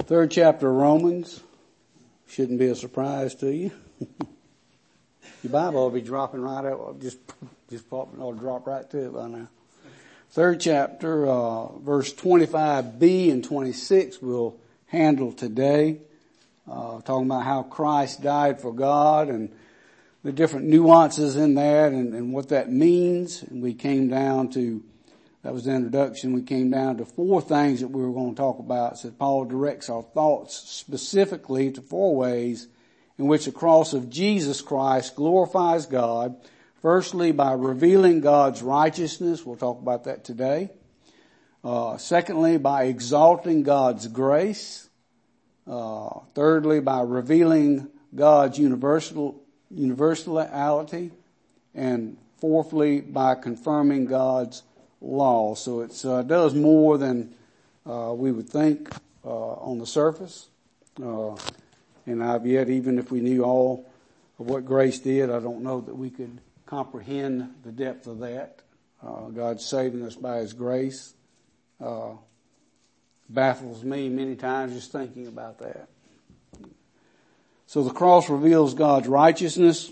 Third chapter of Romans. Shouldn't be a surprise to you. Your Bible will be dropping right out, just popping, or drop right to it by now. Third chapter, verse 25b and 26 we'll handle today. Talking about how Christ died for God and the different nuances in that and what that means. And we came down to, that was the introduction, we came down to four things that we were going to talk about. So Paul directs our thoughts specifically to four ways in which the cross of Jesus Christ glorifies God. Firstly, by revealing God's righteousness. We'll talk about that today. Secondly, by exalting God's grace. Thirdly, by revealing God's universality. And fourthly, by confirming God's law. So it does more than we would think on the surface. And I've yet, even if we knew all of what grace did, I don't know that we could comprehend the depth of that. God's saving us by His grace. Baffles me many times just thinking about that. So the cross reveals God's righteousness.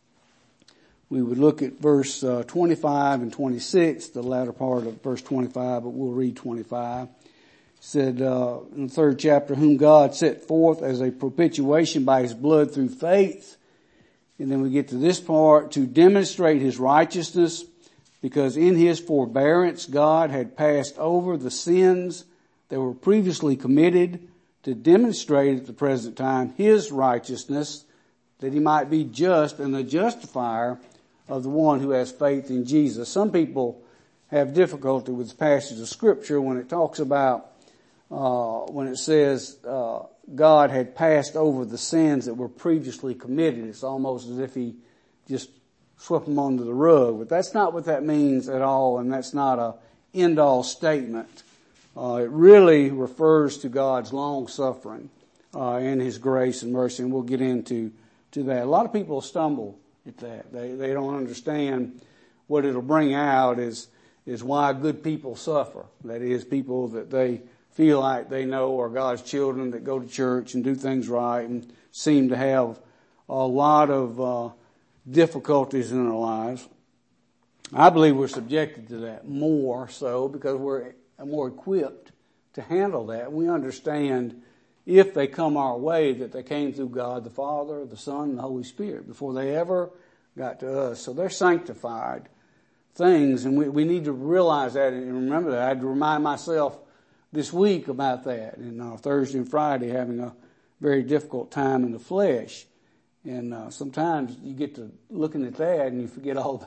We would look at verse 25 and 26, the latter part of verse 25, but we'll read 25. It said in the third chapter, whom God set forth as a propitiation by His blood through faith. And then we get to this part, to demonstrate His righteousness, because in His forbearance God had passed over the sins that were previously committed, to demonstrate at the present time His righteousness, that He might be just and the justifier of the one who has faith in Jesus. Some people have difficulty with this passage of Scripture when it talks about, when it says God had passed over the sins that were previously committed. It's almost as if He just swept them under the rug. But that's not what that means at all, and that's not a end-all statement. It really refers to God's long suffering and His grace and mercy, and we'll get into that. A lot of people stumble at that. They don't understand what it'll bring out is why good people suffer. That is, people that they feel like they know are God's children, that go to church and do things right and seem to have a lot of difficulties in their lives. I believe we're subjected to that more so because we're more equipped to handle that. We understand, if they come our way, that they came through God the Father, the Son, and the Holy Spirit before they ever got to us. So they're sanctified things, and we need to realize that and remember that. I had to remind myself this week about that, and Thursday and Friday having a very difficult time in the flesh. And sometimes you get to looking at that and you forget all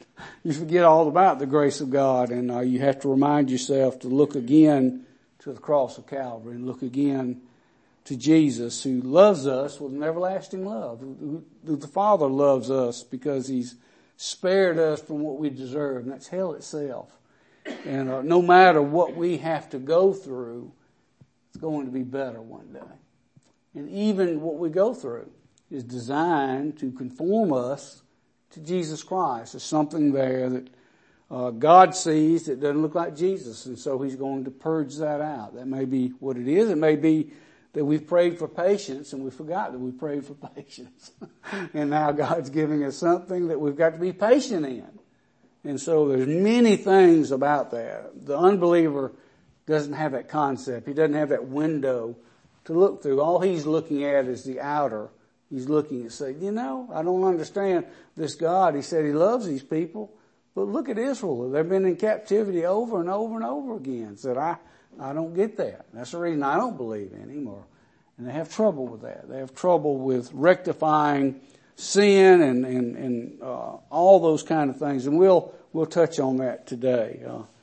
about the grace of God, and you have to remind yourself to look again to the cross of Calvary and look again to Jesus, who loves us with an everlasting love. The Father loves us because He's spared us from what we deserve, and that's hell itself. And no matter what we have to go through, it's going to be better one day. And even what we go through is designed to conform us to Jesus Christ. There's something there that God sees that doesn't look like Jesus, and so He's going to purge that out. That may be what it is. It may be that we've prayed for patience and we forgot that we prayed for patience. And now God's giving us something that we've got to be patient in. And so there's many things about that. The unbeliever doesn't have that concept. He doesn't have that window to look through. All he's looking at is the outer. He's looking and saying, I don't understand this God. He said He loves these people. But look at Israel. They've been in captivity over and over and over again. Said, I don't get that. That's the reason I don't believe anymore. And they have trouble with that. They have trouble with rectifying sin and all those kind of things. And we'll touch on that today.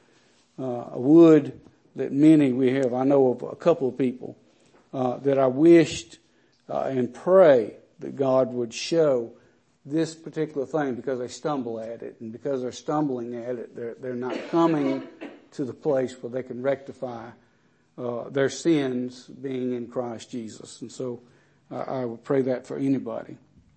I would that many we have, I know of a couple of people that I wished and pray that God would show this particular thing, because they stumble at it, and because they're stumbling at it, they're not coming to the place where they can rectify their sins being in Christ Jesus. And so I would pray that for anybody.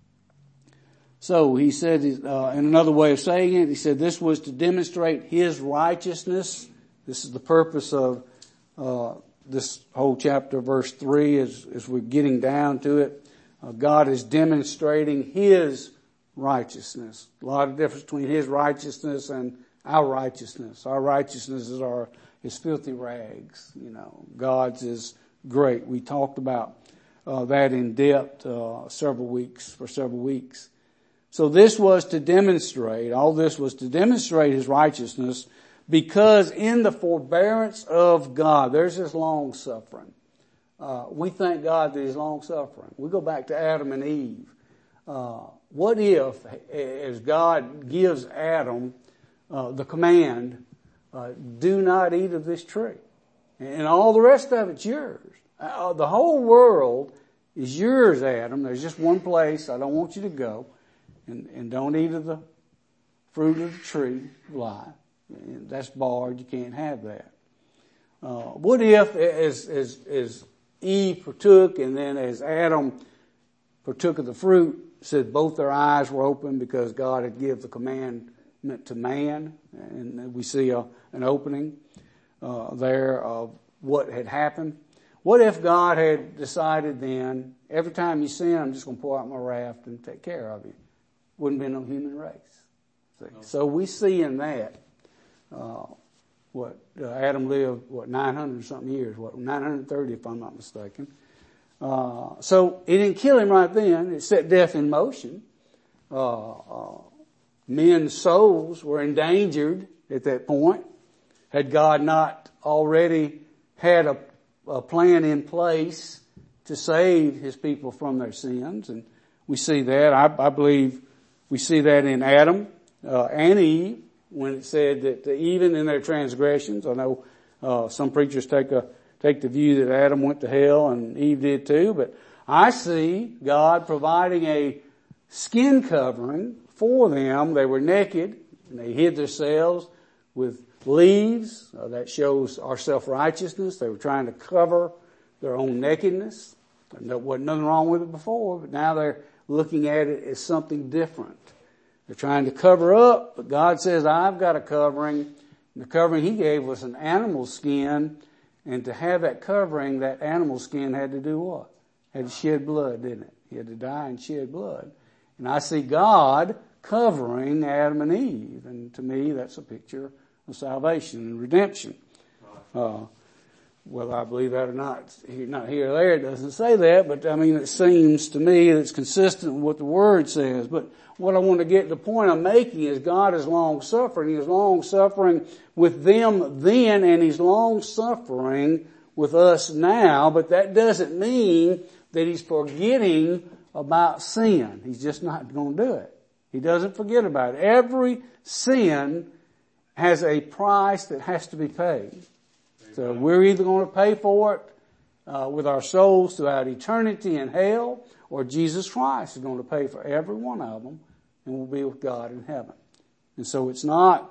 So he said, in another way of saying it, he said this was to demonstrate His righteousness. This is the purpose of this whole chapter, verse 3, as we're getting down to it, God is demonstrating His righteousness. A lot of difference between His righteousness and our righteousness. Our righteousness is filthy rags. God's is great. We talked about that in depth for several weeks. So this was to demonstrate, all this was to demonstrate His righteousness, because in the forbearance of God, there's this long suffering. We thank God that He's long suffering. We go back to Adam and Eve. What if, as God gives Adam the command, do not eat of this tree, and all the rest of it's yours. The whole world is yours, Adam. There's just one place I don't want you to go, and don't eat of the fruit of the tree of life. That's barred. You can't have that. What if, as Eve partook, and then as Adam partook of the fruit, said both their eyes were open because God had given the commandment to man, and we see an opening there of what had happened. What if God had decided then, every time you sin, I'm just going to pour out my wrath and take care of you? Wouldn't be no human race. See? No. So we see in that Adam lived 900 something years, 930 if I'm not mistaken. So it didn't kill him right then. It set death in motion. Men's souls were endangered at that point. Had God not already had a plan in place to save His people from their sins? And we see that. I believe we see that in Adam and Eve, when it said that even in their transgressions, I know some preachers take the view that Adam went to hell and Eve did too, but I see God providing a skin covering for them. They were naked and they hid themselves with leaves. That shows our self-righteousness. They were trying to cover their own nakedness. There wasn't nothing wrong with it before, but now they're looking at it as something different. They're trying to cover up, but God says, I've got a covering. And the covering He gave was an animal skin. And to have that covering, that animal skin had to do what? Had to shed blood, didn't it? He had to die and shed blood. And I see God covering Adam and Eve. And to me, that's a picture of salvation and redemption. Whether I believe that or not here or there, it doesn't say that, but I mean, it seems to me that it's consistent with what the Word says. But what I want to get, the point I'm making is God is long suffering. He is long suffering with them then, and He's long suffering with us now, but that doesn't mean that He's forgetting about sin. He's just not going to do it. He doesn't forget about it. Every sin has a price that has to be paid. So we're either going to pay for it with our souls throughout eternity in hell, or Jesus Christ is going to pay for every one of them, and we'll be with God in heaven. And so that's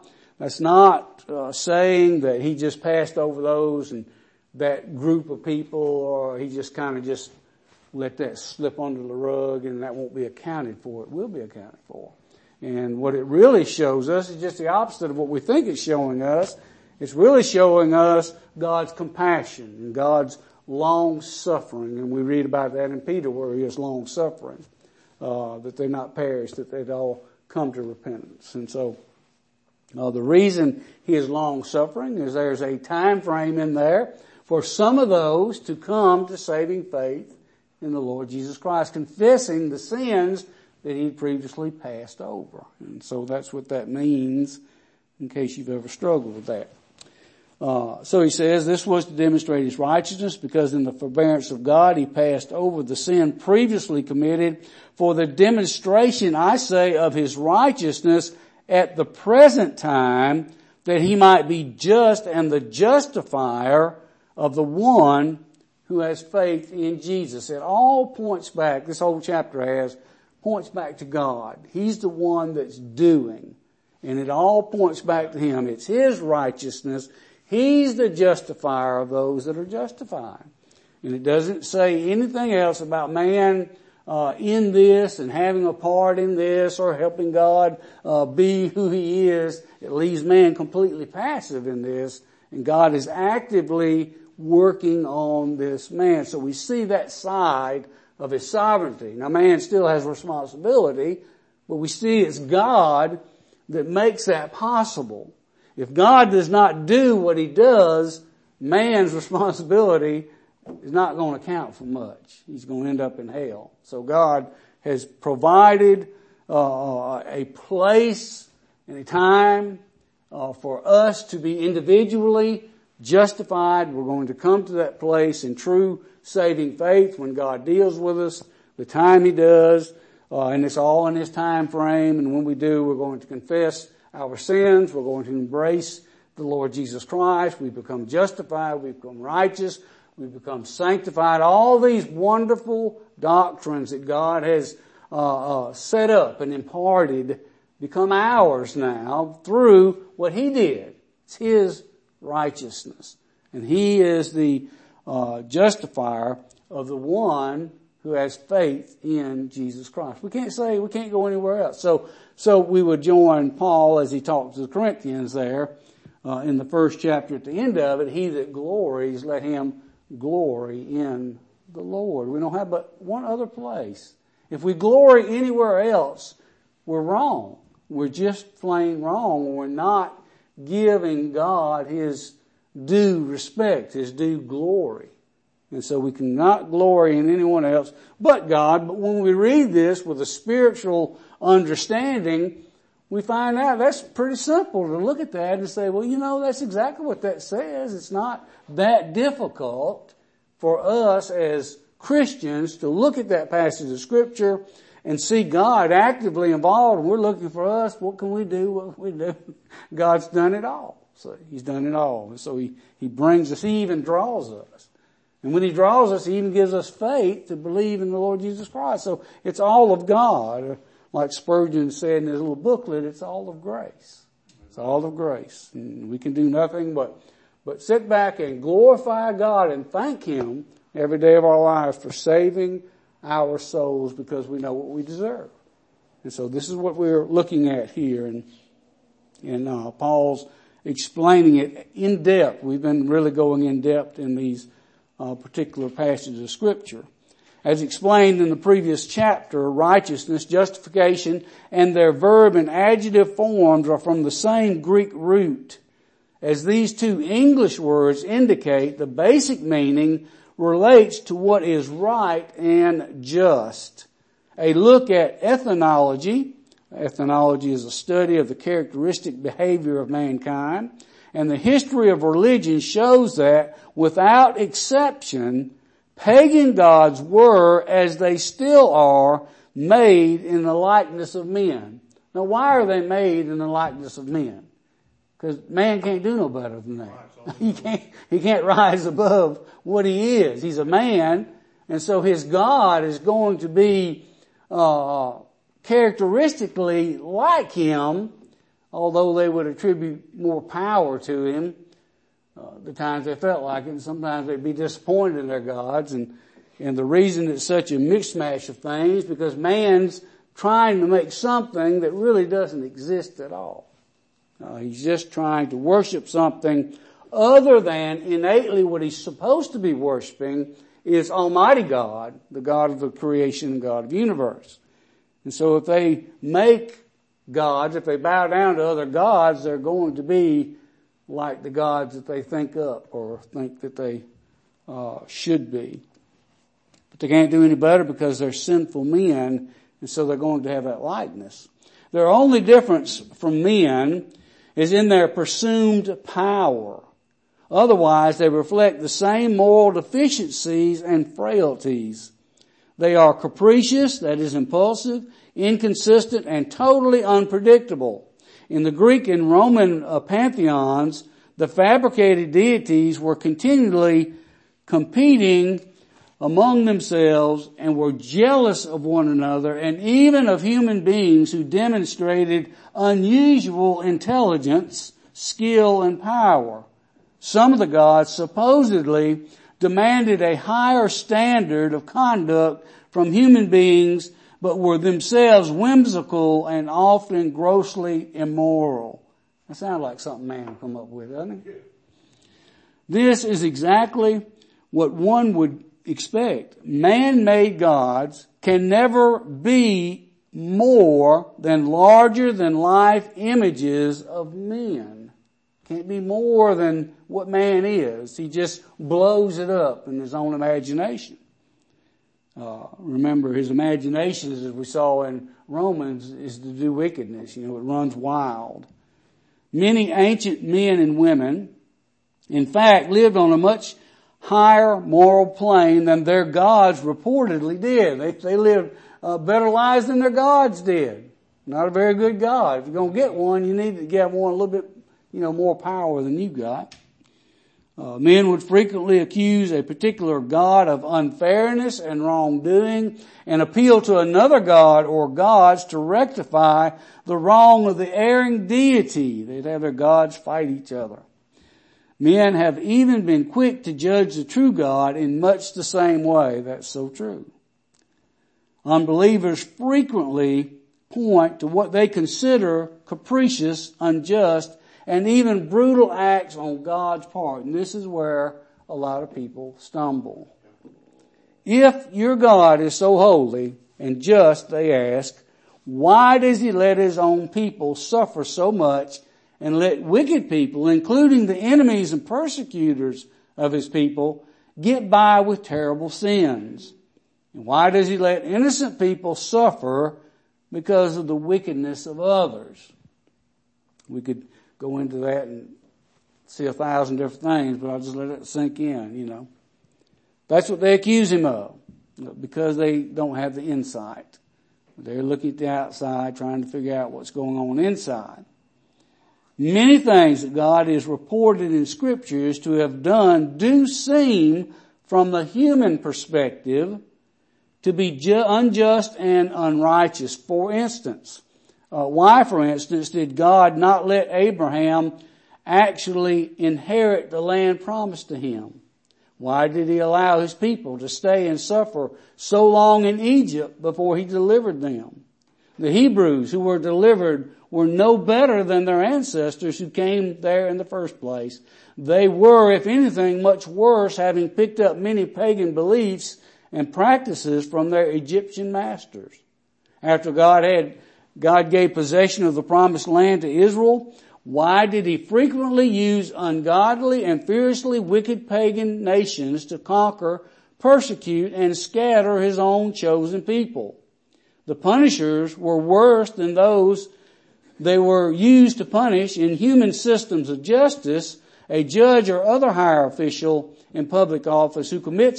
not saying that He just passed over those and that group of people, or He just kind of just let that slip under the rug and that won't be accounted for. It will be accounted for. And what it really shows us is just the opposite of what we think it's showing us. It's really showing us God's compassion and God's long suffering. And we read about that in Peter, where He is long suffering, that they not perish, that they'd all come to repentance. And so the reason He is long suffering is there's a time frame in there for some of those to come to saving faith in the Lord Jesus Christ, confessing the sins that He'd previously passed over. And so that's what that means, in case you've ever struggled with that. So he says this was to demonstrate His righteousness, because in the forbearance of God He passed over the sin previously committed for the demonstration, I say, of His righteousness at the present time, that He might be just and the justifier of the one who has faith in Jesus. It all points back, this whole chapter points back to God. He's the one that's doing, and it all points back to Him. It's His righteousness. He's the justifier of those that are justified. And it doesn't say anything else about man in this and having a part in this or helping God be who He is. It leaves man completely passive in this, and God is actively working on this man. So we see that side of his sovereignty. Now man still has responsibility, but we see it's God that makes that possible. If God does not do what he does, man's responsibility is not going to count for much. He's going to end up in hell. So God has provided a place and a time for us to be individually justified. We're going to come to that place in true saving faith when God deals with us, the time he does, and it's all in his time frame. And when we do, we're going to confess our sins. We're going to embrace the Lord Jesus Christ. We become justified. We become righteous. We become sanctified. All these wonderful doctrines that God has set up and imparted become ours now through what he did. It's his righteousness. And he is the justifier of the one who has faith in Jesus Christ. We can't go anywhere else. So we would join Paul as he talks to the Corinthians there in the first chapter at the end of it. He that glories, let him glory in the Lord. We don't have but one other place. If we glory anywhere else, we're wrong. We're just plain wrong. We're not giving God his due respect, his due glory. And so we cannot glory in anyone else but God. But when we read this with a spiritual understanding, we find out that's pretty simple to look at that and say, well, that's exactly what that says. It's not that difficult for us as Christians to look at that passage of Scripture and see God actively involved. And we're looking for us. What can we do? What can we do? God's done it all. So he's done it all. And so he brings us, he even draws us. And when he draws us, he even gives us faith to believe in the Lord Jesus Christ. So it's all of God. Like Spurgeon said in his little booklet, it's all of grace. It's all of grace. And we can do nothing but sit back and glorify God and thank him every day of our lives for saving our souls because we know what we deserve. And so this is what we're looking at here. And Paul's explaining it in depth. We've been really going in depth in these particular passages of Scripture. As explained in the previous chapter, righteousness, justification, and their verb and adjective forms are from the same Greek root. As these two English words indicate, the basic meaning relates to what is right and just. A look at ethnology. Ethnology is a study of the characteristic behavior of mankind. And the history of religion shows that, without exception, pagan gods were, as they still are, made in the likeness of men. Now, why are they made in the likeness of men? Because man can't do no better than that. He can't rise above what he is. He's a man, and so his God is going to be characteristically like him, although they would attribute more power to him. The times they felt like it, and sometimes they'd be disappointed in their gods. And the reason it's such a mishmash of things, because man's trying to make something that really doesn't exist at all. He's just trying to worship something other than innately what he's supposed to be worshiping is Almighty God, the God of the creation, God of the universe. And so if they make gods, if they bow down to other gods, they're going to be like the gods that they think up or think that they should be. But they can't do any better because they're sinful men, and so they're going to have that likeness. Their only difference from men is in their presumed power. Otherwise, they reflect the same moral deficiencies and frailties. They are capricious, that is impulsive, inconsistent, and totally unpredictable. In the Greek and Roman pantheons, the fabricated deities were continually competing among themselves and were jealous of one another and even of human beings who demonstrated unusual intelligence, skill, and power. Some of the gods supposedly demanded a higher standard of conduct from human beings, but were themselves whimsical and often grossly immoral. That sounds like something man come up with, doesn't it? This is exactly what one would expect. Man-made gods can never be more than larger than life images of men. Can't be more than what man is. He just blows it up in his own imagination. Remember, his imagination, as we saw in Romans, is to do wickedness. It runs wild. Many ancient men and women, in fact, lived on a much higher moral plane than their gods reportedly did. They lived better lives than their gods did. Not a very good God. If you're going to get one, you need to get one a little bit, more power than you got. Men would frequently accuse a particular god of unfairness and wrongdoing and appeal to another god or gods to rectify the wrong of the erring deity. They'd have their gods fight each other. Men have even been quick to judge the true God in much the same way. That's so true. Unbelievers frequently point to what they consider capricious, unjust, and even brutal acts on God's part. And this is where a lot of people stumble. If your God is so holy and just, they ask, why does he let his own people suffer so much and let wicked people, including the enemies and persecutors of his people, get by with terrible sins? And why does he let innocent people suffer because of the wickedness of others? We could go into that and see 1,000 different things, but I'll just let it sink in, That's what they accuse him of, because they don't have the insight. They're looking at the outside, trying to figure out what's going on inside. Many things that God is reported in Scriptures to have done do seem, from the human perspective, to be unjust and unrighteous. For instance, why, for instance, did God not let Abraham actually inherit the land promised to him? Why did he allow his people to stay and suffer so long in Egypt before he delivered them? The Hebrews who were delivered were no better than their ancestors who came there in the first place. They were, if anything, much worse, having picked up many pagan beliefs and practices from their Egyptian masters. After God gave possession of the promised land to Israel, why did he frequently use ungodly and fiercely wicked pagan nations to conquer, persecute, and scatter his own chosen people? The punishers were worse than those they were used to punish in human systems of justice. A judge or other higher official in public office who commits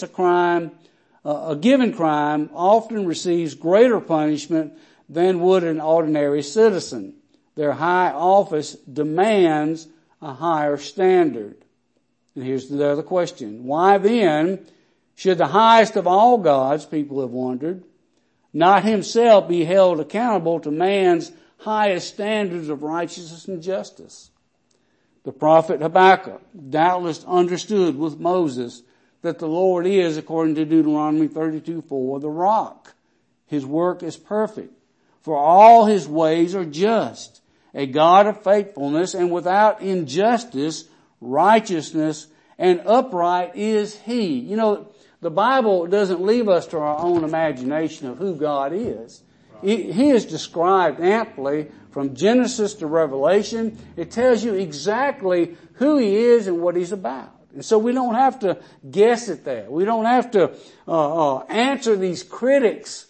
a given crime often receives greater punishment than would an ordinary citizen. Their high office demands a higher standard. And here's the other question. Why then should the highest of all gods, people have wondered, not himself be held accountable to man's highest standards of righteousness and justice? The prophet Habakkuk doubtless understood with Moses that the Lord is, according to Deuteronomy 32:4, the rock. His work is perfect, for all his ways are just, a God of faithfulness and without injustice, righteousness, and upright is he. The Bible doesn't leave us to our own imagination of who God is. He is described amply from Genesis to Revelation. It tells you exactly who he is and what he's about. And so we don't have to guess at that. We don't have to answer these critics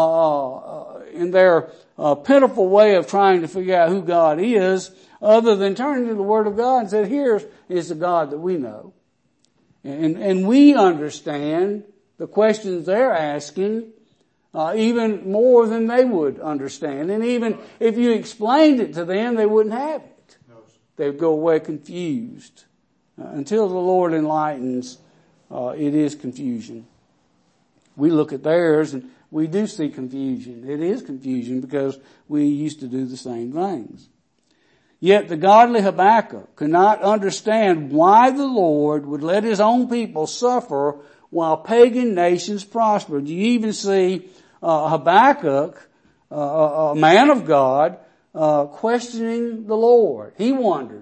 in their pitiful way of trying to figure out who God is, other than turning to the Word of God and say, here is the God that we know. And we understand the questions they're asking even more than they would understand. And even if you explained it to them, they wouldn't have it. They'd go away confused. Until the Lord enlightens, it is confusion. We look at theirs and we do see confusion. It is confusion because we used to do the same things. Yet the godly Habakkuk could not understand why the Lord would let his own people suffer while pagan nations prospered. You even see Habakkuk, a man of God, questioning the Lord. He wondered.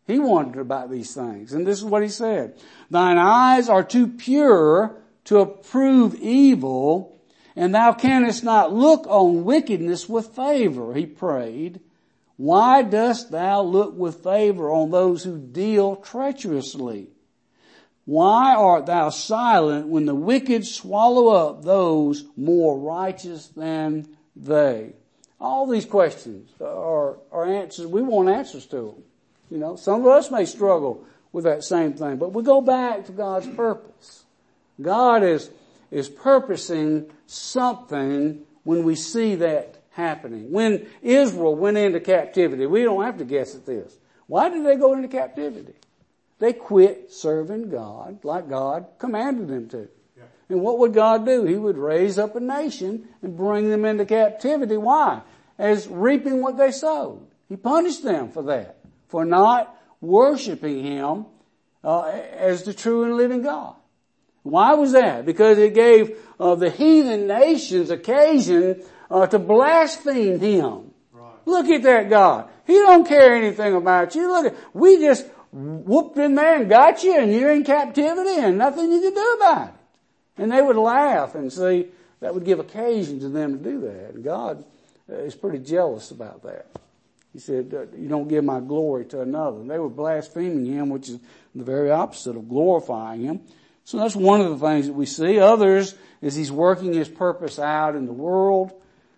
He wondered about these things. And this is what he said. Thine eyes are too pure to approve evil, and thou canst not look on wickedness with favor, he prayed. Why dost thou look with favor on those who deal treacherously? Why art thou silent when the wicked swallow up those more righteous than they? All these questions are answers. We want answers to them. Some of us may struggle with that same thing, but we go back to God's purpose. God is purposing something when we see that happening. When Israel went into captivity, we don't have to guess at this. Why did they go into captivity? They quit serving God like God commanded them to. Yeah. And what would God do? He would raise up a nation and bring them into captivity. Why? As reaping what they sowed. He punished them for that, for not worshiping Him as the true and living God. Why was that? Because it gave the heathen nations occasion to blaspheme Him. Right. Look at that God. He don't care anything about you. We just whooped in there and got you, and you're in captivity and nothing you can do about it. And they would laugh and see that would give occasion to them to do that. And God is pretty jealous about that. He said, you don't give my glory to another. And they were blaspheming Him, which is the very opposite of glorifying Him. So that's one of the things that we see. Others is He's working His purpose out in the world.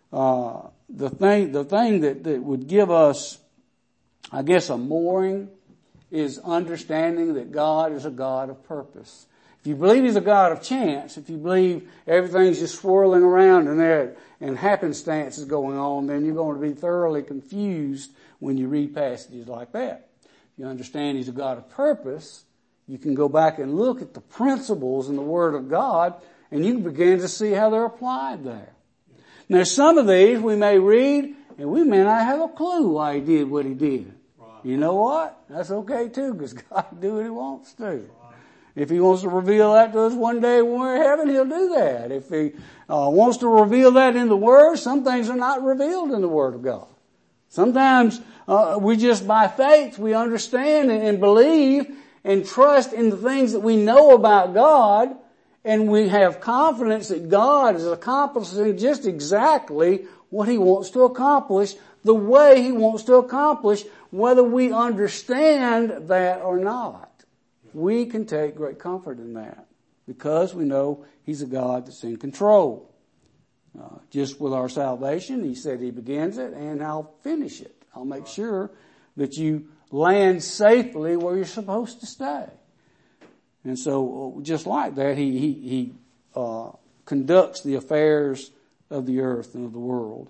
The thing that would give us, I guess, a mooring is understanding that God is a God of purpose. If you believe He's a God of chance, if you believe everything's just swirling around in there and happenstance is going on, then you're going to be thoroughly confused when you read passages like that. If you understand He's a God of purpose, you can go back and look at the principles in the Word of God, and you can begin to see how they're applied there. Now, some of these we may read, and we may not have a clue why He did what He did. You know what? That's okay too, because God can do what He wants to. If He wants to reveal that to us one day when we're in heaven, He'll do that. If He wants to reveal that in the Word, some things are not revealed in the Word of God. Sometimes we just by faith, we understand and believe and trust in the things that we know about God, and we have confidence that God is accomplishing just exactly what He wants to accomplish, the way He wants to accomplish, whether we understand that or not. We can take great comfort in that because we know He's a God that's in control. Just with our salvation, He said He begins it and I'll finish it. I'll make sure that you land safely where you're supposed to stay. And so just like that, He conducts the affairs of the earth and of the world.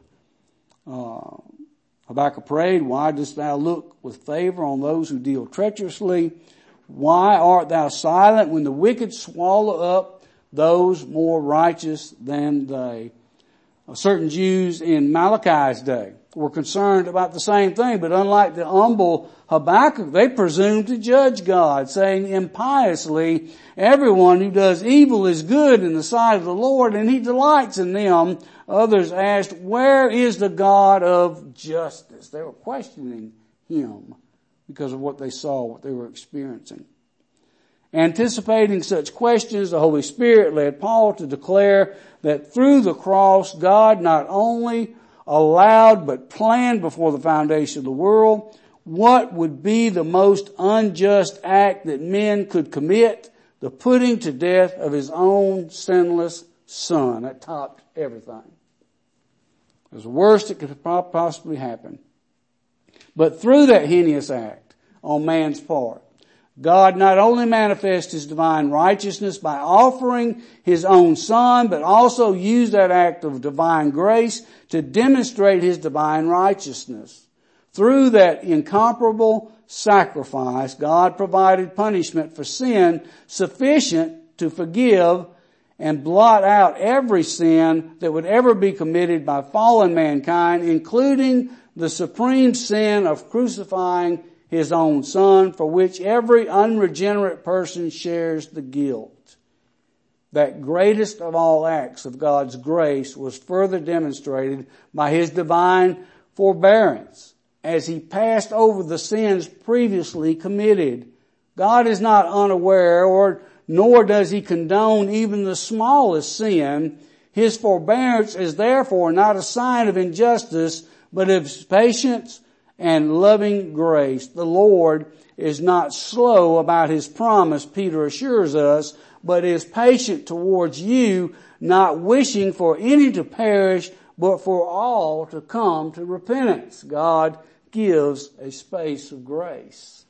Habakkuk prayed, why dost thou look with favor on those who deal treacherously? Why art thou silent when the wicked swallow up those more righteous than they? Certain Jews in Malachi's day were concerned about the same thing, but unlike the humble Habakkuk, they presumed to judge God, saying impiously, everyone who does evil is good in the sight of the Lord, and He delights in them. Others asked, where is the God of justice? They were questioning Him because of what they saw, what they were experiencing. Anticipating such questions, the Holy Spirit led Paul to declare that through the cross, God not only allowed but planned before the foundation of the world what would be the most unjust act that men could commit, the putting to death of His own sinless Son. That topped everything. It was the worst that could possibly happen. But through that heinous act on man's part, God not only manifests His divine righteousness by offering His own Son, but also used that act of divine grace to demonstrate His divine righteousness. Through that incomparable sacrifice, God provided punishment for sin sufficient to forgive and blot out every sin that would ever be committed by fallen mankind, including the supreme sin of crucifying His own Son, for which every unregenerate person shares the guilt. That greatest of all acts of God's grace was further demonstrated by His divine forbearance. as he passed over the sins previously committed. God is not unaware, nor does he condone even the smallest sin. His forbearance is therefore not a sign of injustice, but of patience and loving grace. The Lord is not slow about his promise, Peter assures us, but is patient towards you, not wishing for any to perish, but for all to come to repentance. God gives a space of grace.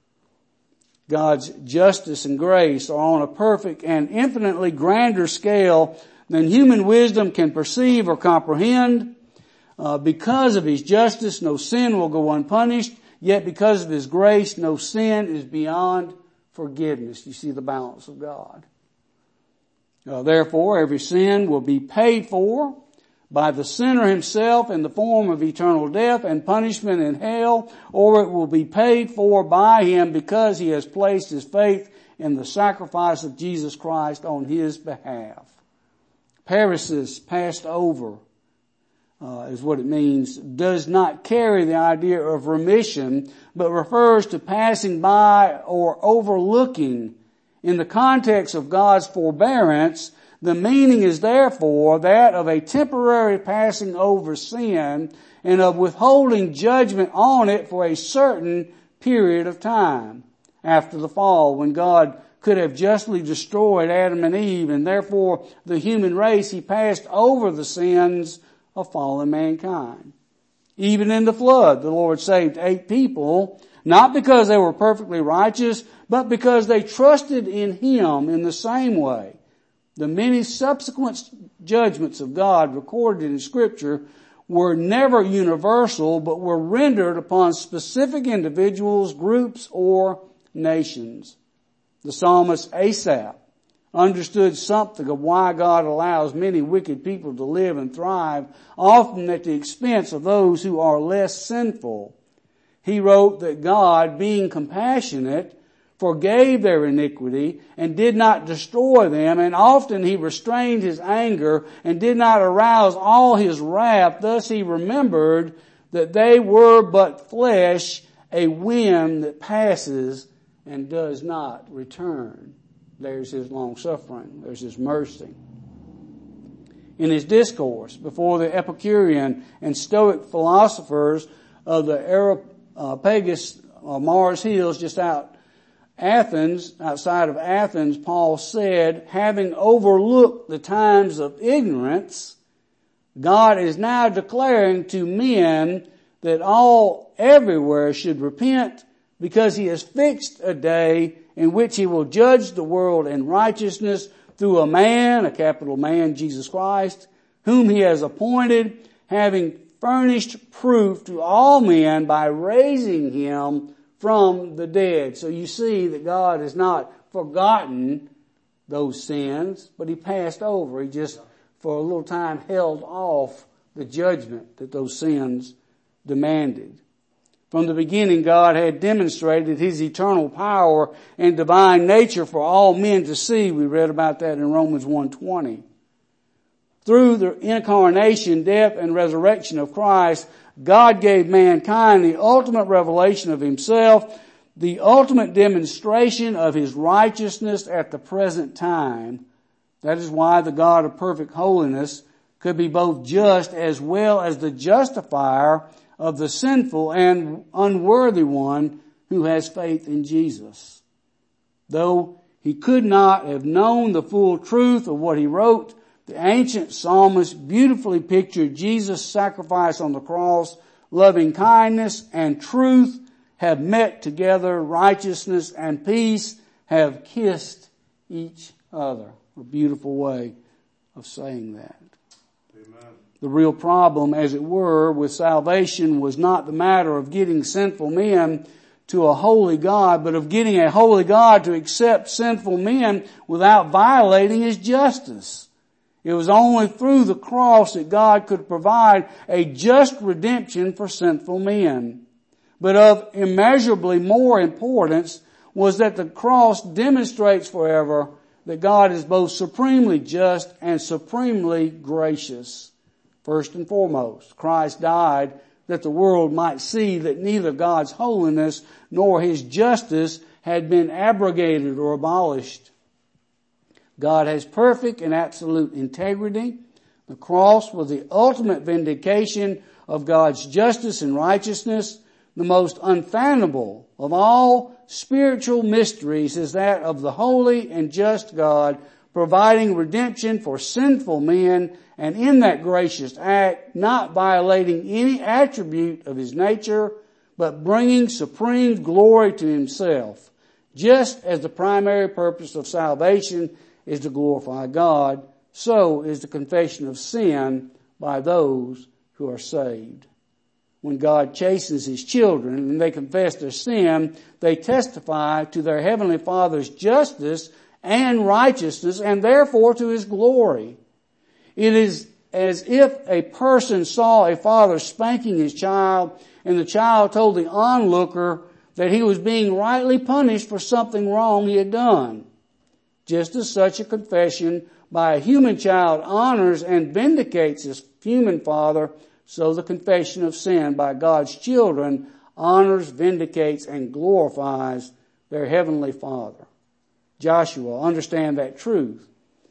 God's justice and grace are on a perfect and infinitely grander scale than human wisdom can perceive or comprehend. Because of his justice, no sin will go unpunished, yet because of his grace, no sin is beyond forgiveness. You see the balance of God. Therefore, every sin will be paid for by the sinner himself in the form of eternal death and punishment in hell, or it will be paid for by him because he has placed his faith in the sacrifice of Jesus Christ on his behalf. Paresis, passed over, is what it means, does not carry the idea of remission, but refers to passing by or overlooking. In the context of God's forbearance, the meaning is therefore that of a temporary passing over sin and of withholding judgment on it for a certain period of time. After the fall, when God could have justly destroyed Adam and Eve and therefore the human race, he passed over the sins of fallen mankind. Even in the flood, the Lord saved 8 people, not because they were perfectly righteous, but because they trusted in him in the same way. The many subsequent judgments of God recorded in Scripture were never universal, but were rendered upon specific individuals, groups, or nations. The psalmist Asaph understood something of why God allows many wicked people to live and thrive, often at the expense of those who are less sinful. He wrote that God, being compassionate, forgave their iniquity and did not destroy them, and often he restrained his anger and did not arouse all his wrath. Thus he remembered that they were but flesh, a wind that passes and does not return. There's his long suffering. There's his mercy. In his discourse before the Epicurean and Stoic philosophers of the Areopagus, Mars Hills, just outside of Athens, Paul said, having overlooked the times of ignorance, God is now declaring to men that all everywhere should repent, because he has fixed a day in which he will judge the world in righteousness through a man, a capital man, Jesus Christ, whom he has appointed, having furnished proof to all men by raising him from the dead. So you see that God has not forgotten those sins, but he passed over. He just, for a little time, held off the judgment that those sins demanded. From the beginning, God had demonstrated his eternal power and divine nature for all men to see. We read about that in Romans 1:20. Through the incarnation, death, and resurrection of Christ, God gave mankind the ultimate revelation of himself, the ultimate demonstration of his righteousness at the present time. That is why the God of perfect holiness could be both just as well as the justifier of the sinful and unworthy one who has faith in Jesus. Though he could not have known the full truth of what he wrote, the ancient psalmist beautifully pictured Jesus' sacrifice on the cross. Loving kindness and truth have met together. Righteousness and peace have kissed each other. A beautiful way of saying that. Amen. The real problem, as it were, with salvation was not the matter of getting sinful men to a holy God, but of getting a holy God to accept sinful men without violating his justice. It was only through the cross that God could provide a just redemption for sinful men. But of immeasurably more importance was that the cross demonstrates forever that God is both supremely just and supremely gracious. First and foremost, Christ died that the world might see that neither God's holiness nor His justice had been abrogated or abolished. God has perfect and absolute integrity. The cross was the ultimate vindication of God's justice and righteousness. The most unfathomable of all spiritual mysteries is that of the holy and just God providing redemption for sinful men, and in that gracious act, not violating any attribute of His nature, but bringing supreme glory to Himself. Just as the primary purpose of salvation is to glorify God, so is the confession of sin by those who are saved. When God chastens His children and they confess their sin, they testify to their Heavenly Father's justice and righteousness, and therefore to His glory. It is as if a person saw a father spanking his child, and the child told the onlooker that he was being rightly punished for something wrong he had done. Just as such a confession by a human child honors and vindicates his human father, so the confession of sin by God's children honors, vindicates, and glorifies their Heavenly Father. Joshua understood that truth.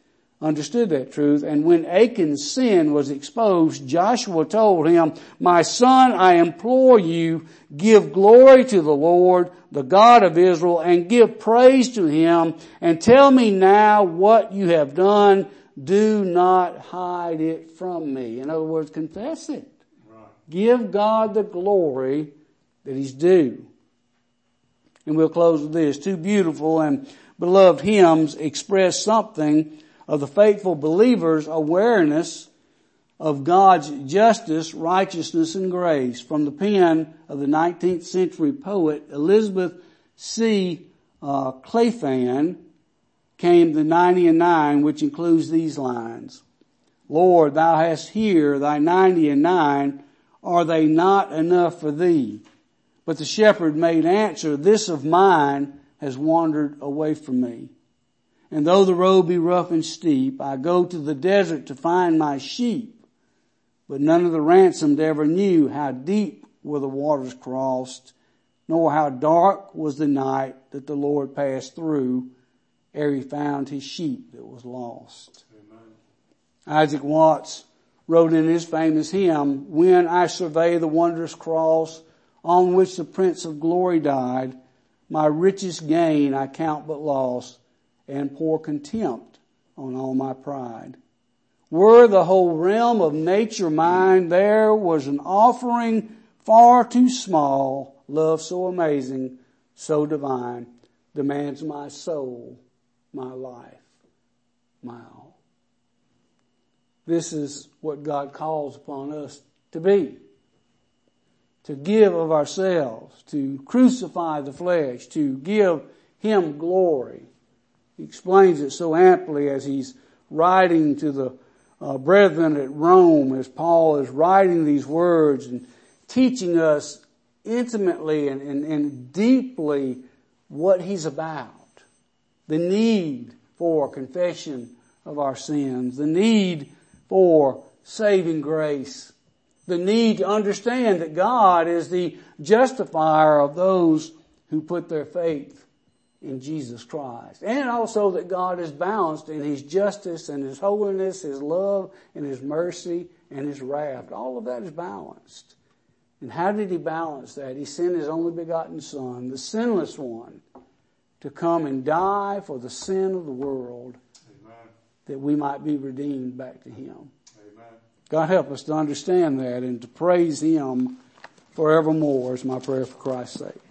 And when Achan's sin was exposed, Joshua told him, "My son, I implore you, give glory to the Lord, the God of Israel, and give praise to Him, and tell me now what you have done. Do not hide it from me." In other words, confess it. Right. Give God the glory that He's due. And we'll close with this. Two beautiful and beloved hymns express something of the faithful believer's awareness of God's justice, righteousness, and grace. From the pen of the 19th century poet Elizabeth C. Clayfan came the 90 and 9, which includes these lines. "Lord, Thou hast here Thy 90 and 9. Are they not enough for Thee? But the shepherd made answer, This of mine has wandered away from me. And though the road be rough and steep, I go to the desert to find my sheep. But none of the ransomed ever knew how deep were the waters crossed, nor how dark was the night that the Lord passed through ere He found His sheep that was lost." Amen. Isaac Watts wrote in his famous hymn, "When I survey the wondrous cross on which the Prince of Glory died, my richest gain I count but loss, and pour contempt on all my pride. Were the whole realm of nature mine, there was an offering far too small. Love so amazing, so divine, demands my soul, my life, my all." This is what God calls upon us to be. To give of ourselves, to crucify the flesh, to give Him glory. He explains it so amply as he's writing to the brethren at Rome, as Paul is writing these words and teaching us intimately and deeply what he's about. The need for confession of our sins, the need for saving grace, the need to understand that God is the justifier of those who put their faith in Jesus Christ. And also that God is balanced in His justice and His holiness, His love and His mercy and His wrath. All of that is balanced. And how did He balance that? He sent His only begotten Son, the sinless one, to come and die for the sin of the world. Amen. That we might be redeemed back to Him. Amen. God help us to understand that and to praise Him forevermore is my prayer for Christ's sake.